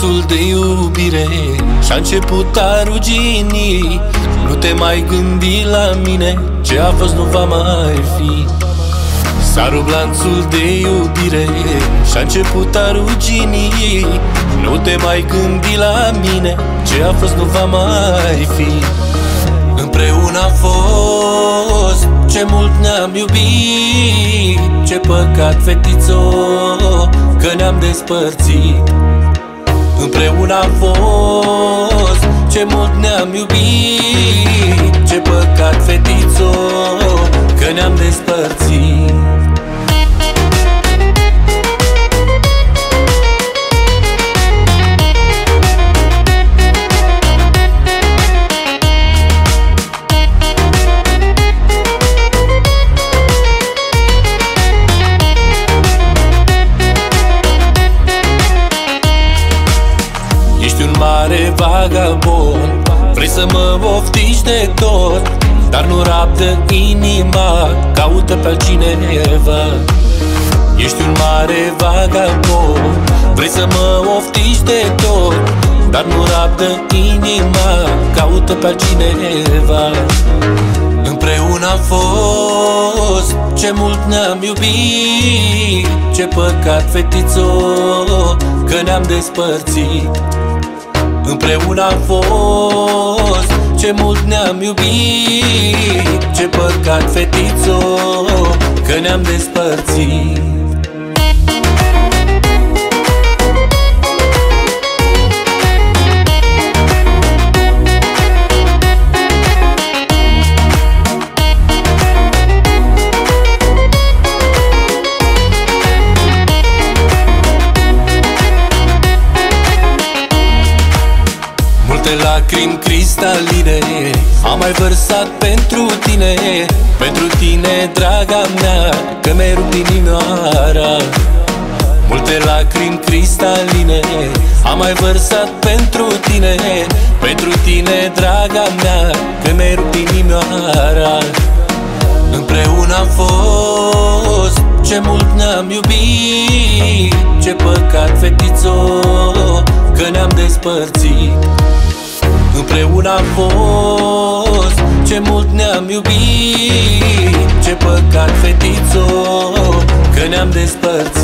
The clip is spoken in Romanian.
glanțul de iubire și-a început a rugini. Nu te mai gândi la mine, ce a fost nu va mai fi. S-a rupt glanțul de iubire și-a început a rugini. Nu te mai gândi la mine, ce a fost nu va mai fi. Împreună a fost, ce mult ne-am iubit. Ce păcat, fetițo, că ne-am despărțit. Împreună a fost, ce mult ne-am iubit. Ce păcat, fetițo, că ne-am despărțit. Ești un mare vagabond, vrei să mă oftici de tot, dar nu rabdă inima, caută pe altcineva. Ești un mare vagabond, vrei să mă oftici de tot, dar nu rabdă inima, caută pe altcineva. Împreună am fost, ce mult ne-am iubit. Ce păcat, fetițo, că ne-am despărțit. Împreună am fost, ce mult ne-am iubit. Ce păcat, fetițo, că ne-am despărțit. Multe lacrimi cristaline am mai vărsat pentru tine. Pentru tine, draga mea, că mi-ai rupt inimioara. Multe lacrimi cristaline am mai vărsat pentru tine. Pentru tine, draga mea, că mi-ai rupt inimioara. Împreună am fost, ce mult ne-am iubit. Ce păcat, fetițo, că ne-am despărțit. Împreună am fost, ce mult ne-am iubit. Ce păcat, fetițo, că ne-am despărțit.